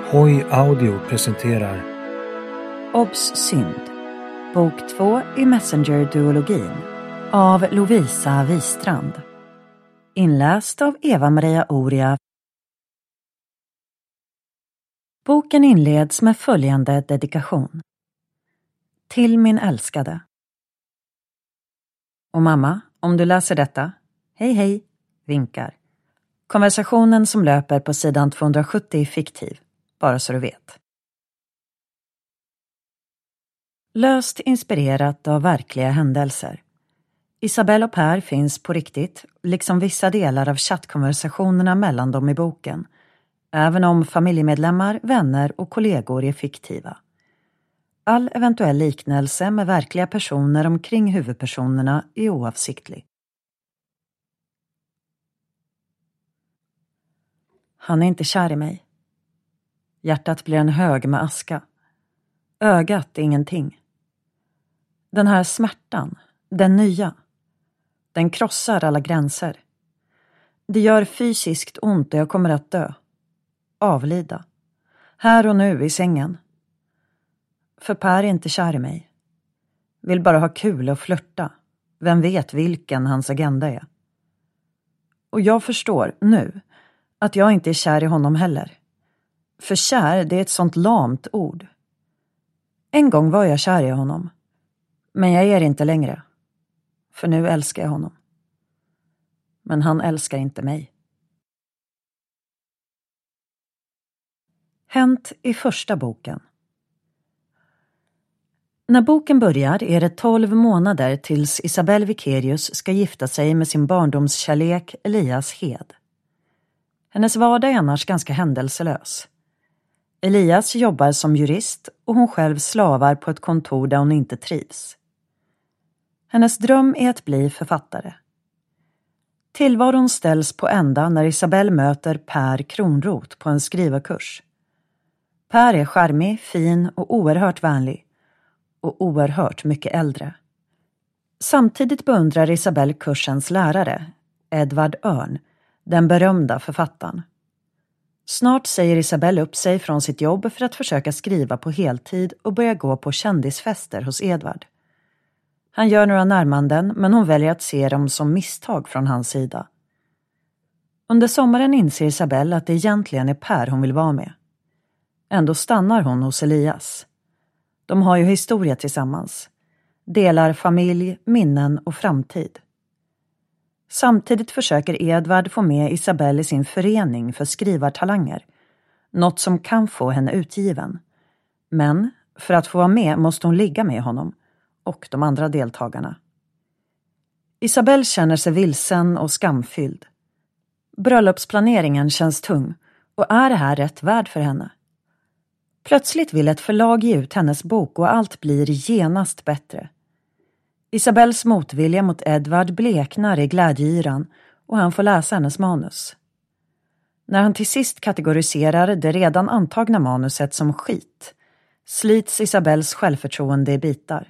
Hoi Audio presenterar Obs synd. Bok 2 i Messenger-duologin av Lovisa Wistrand. Inläst av Eva-Maria Oria. Boken inleds med följande dedikation. Till min älskade. Och mamma, om du läser detta, hej hej, vinkar. Konversationen som löper på sidan 270 är fiktiv, bara så du vet. Löst inspirerat av verkliga händelser. Isabelle och Per finns på riktigt, liksom vissa delar av chattkonversationerna mellan dem i boken, även om familjemedlemmar, vänner och kollegor är fiktiva. All eventuell liknelse med verkliga personer omkring huvudpersonerna är oavsiktlig. Han är inte kär i mig. Hjärtat blir en hög med aska. Ögat är ingenting. Den här smärtan, den nya, den krossar alla gränser. Det gör fysiskt ont och jag kommer att dö. Avlida. Här och nu i sängen. För Per är inte kär i mig. Vill bara ha kul och flirta. Vem vet vilken hans agenda är. Och jag förstår nu att jag inte är kär i honom heller. För kär, det är ett sånt lamt ord. En gång var jag kär i honom. Men jag är inte längre. För nu älskar jag honom. Men han älskar inte mig. Hänt i första boken. När boken börjar är det 12 månader tills Isabelle Vicarius ska gifta sig med sin barndomskärlek Elias Hed. Hennes vardag är annars ganska händelselös. Elias jobbar som jurist och hon själv slavar på ett kontor där hon inte trivs. Hennes dröm är att bli författare. Tillvaron ställs på ända när Isabelle möter Per Kronroth på en skrivarkurs. Per är charmig, fin och oerhört vänlig. Och oerhört mycket äldre. Samtidigt beundrar Isabelle kursens lärare, Edvard Örn, den berömda författaren. Snart säger Isabelle upp sig från sitt jobb för att försöka skriva på heltid och börja gå på kändisfester hos Edvard. Han gör några närmanden men hon väljer att se dem som misstag från hans sida. Under sommaren inser Isabelle att det egentligen är Per hon vill vara med. Ändå stannar hon hos Elias. De har ju historia tillsammans. Delar familj, minnen och framtid. Samtidigt försöker Edvard få med Isabelle i sin förening för skrivartalanger. Något som kan få henne utgiven. Men för att få vara med måste hon ligga med honom och de andra deltagarna. Isabelle känner sig vilsen och skamfylld. Bröllopsplaneringen känns tung och är det här rätt värd för henne? Plötsligt vill ett förlag ge ut hennes bok och allt blir genast bättre. Isabelles motvilja mot Edvard bleknar i glädjeyran och han får läsa hennes manus. När han till sist kategoriserar det redan antagna manuset som skit slits Isabelles självförtroende i bitar.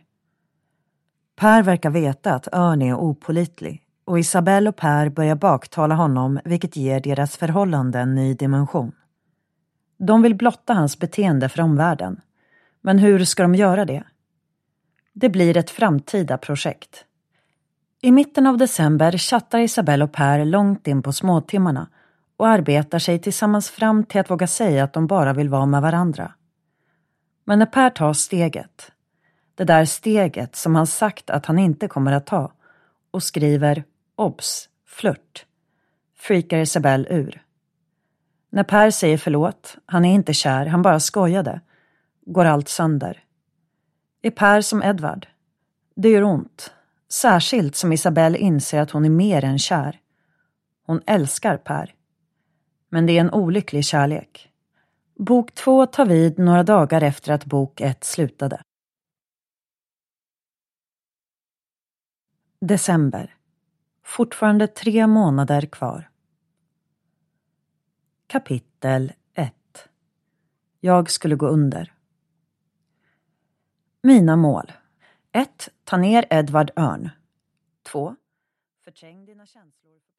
Per verkar veta att Örn är opålitlig och Isabelle och Per börjar baktala honom vilket ger deras förhållande en ny dimension. De vill blotta hans beteende för omvärlden. Men hur ska de göra det? Det blir ett framtida projekt. I mitten av december chattar Isabelle och Per långt in på småtimmarna och arbetar sig tillsammans fram till att våga säga att de bara vill vara med varandra. Men när Per tar steget, det där steget som han sagt att han inte kommer att ta, och skriver obs, flört, freakar Isabelle ur. När Per säger förlåt, han är inte kär, han bara skojade, går allt sönder. Är Per som Edvard? Det gör ont, särskilt som Isabelle inser att hon är mer än kär. Hon älskar Per. Men det är en olycklig kärlek. Bok 2 tar vid några dagar efter att bok 1 slutade. December. Fortfarande 3 månader kvar. Kapitel 1. Jag skulle gå under. Mina mål. 1. Ta ner Edvard Örn. 2. Förträng dina känslor.